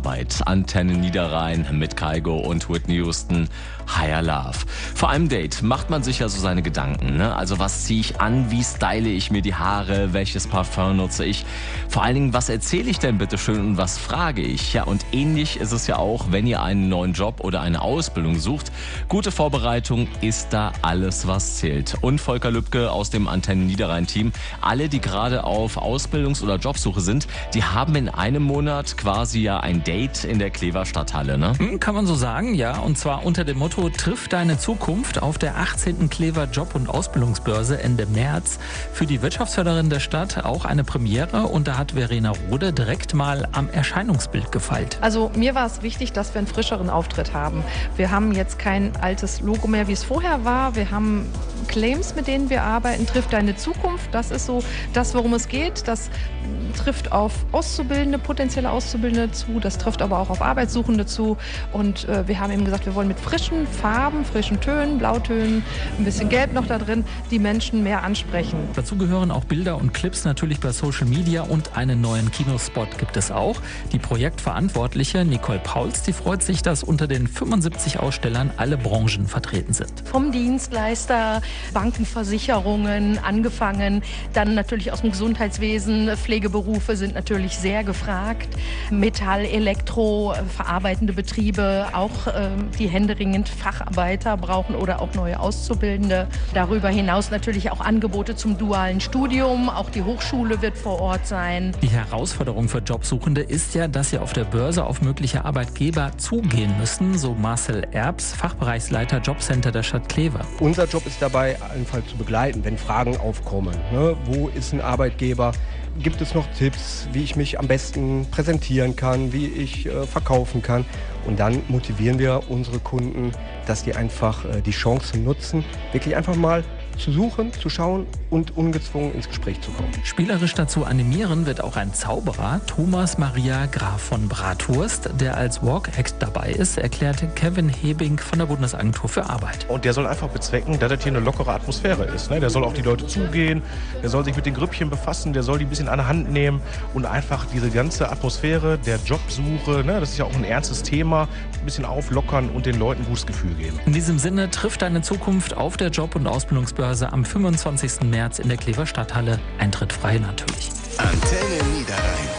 Arbeit. Antenne Niederrhein mit Kygo und Whitney Houston, Higher Love. Vor einem Date macht man sich ja so seine Gedanken, ne? Also was ziehe ich an, wie style ich mir die Haare, welches Parfum nutze ich? Vor allen Dingen, was erzähle ich denn bitte schön und was frage ich? Ja, und ähnlich ist es ja auch, wenn ihr einen neuen Job oder eine Ausbildung sucht. Gute Vorbereitung ist da alles, was zählt. Und Volker Lübke aus dem Antenne Niederrhein-Team, alle, die gerade auf Ausbildungs- oder Jobsuche sind, die haben in einem Monat quasi ja ein Date in der Klever Stadthalle, ne? Kann man so sagen, ja. Und zwar unter dem Motto Triff deine Zukunft auf der 18. Klever Job- und Ausbildungsbörse Ende März. Für die Wirtschaftsförderin der Stadt auch eine Premiere. Und da hat Verena Rode direkt mal am Erscheinungsbild gefeilt. Also mir war es wichtig, dass wir einen frischeren Auftritt haben. Wir haben jetzt kein altes Logo mehr, wie es vorher war. Wir haben Claims, mit denen wir arbeiten. Triff deine Zukunft, das ist so das, worum es geht. Das trifft auf Auszubildende, potenzielle Auszubildende zu. Das trifft aber auch auf Arbeitssuchende zu. Und wir haben eben gesagt, wir wollen mit frischen Farben, frischen Tönen, Blautönen, ein bisschen Gelb noch da drin, die Menschen mehr ansprechen. Dazu gehören auch Bilder und Clips natürlich bei Social Media und einen neuen Kinospot gibt es auch. Die Projektverantwortliche Nicole Pauls, die freut sich, dass unter den 75 Ausstellern alle Branchen vertreten sind. Vom Dienstleister, Banken, Versicherungen angefangen, dann natürlich aus dem Gesundheitswesen, Pflegeberufe sind natürlich sehr gefragt, Metall, Elektro, verarbeitende Betriebe, auch die händeringend Facharbeiter brauchen oder auch neue Auszubildende. Darüber hinaus natürlich auch Angebote zum dualen Studium, auch die Hochschule wird vor Ort sein. Die Herausforderung für Jobsuchende ist ja, dass sie auf der Börse auf mögliche Arbeitgeber zugehen müssen, so Marcel Erbs, Fachbereichsleiter Jobcenter der Stadt Klever. Unser Job ist dabei, allenfalls zu begleiten, wenn Fragen aufkommen. Ne? Wo ist ein Arbeitgeber? Gibt es noch Tipps, wie ich mich am besten präsentieren kann, wie ich verkaufen kann? Und dann motivieren wir unsere Kunden, dass die einfach die Chance nutzen, wirklich einfach mal zu suchen, zu schauen und ungezwungen ins Gespräch zu kommen. Spielerisch dazu animieren wird auch ein Zauberer, Thomas Maria Graf von Brathurst, der als Walk-Act dabei ist, erklärte Kevin Hebing von der Bundesagentur für Arbeit. Und der soll einfach bezwecken, dass das hier eine lockere Atmosphäre ist. Ne? Der soll auf die Leute zugehen, der soll sich mit den Grüppchen befassen, der soll die ein bisschen an der Hand nehmen und einfach diese ganze Atmosphäre der Jobsuche, ne? Das ist ja auch ein ernstes Thema, ein bisschen auflockern und den Leuten ein gutes Gefühl geben. In diesem Sinne trifft deine Zukunft auf der Job- und Ausbildungsbörse am 25. März in der Klever Stadthalle. Eintritt frei natürlich. Antenne Niederrhein.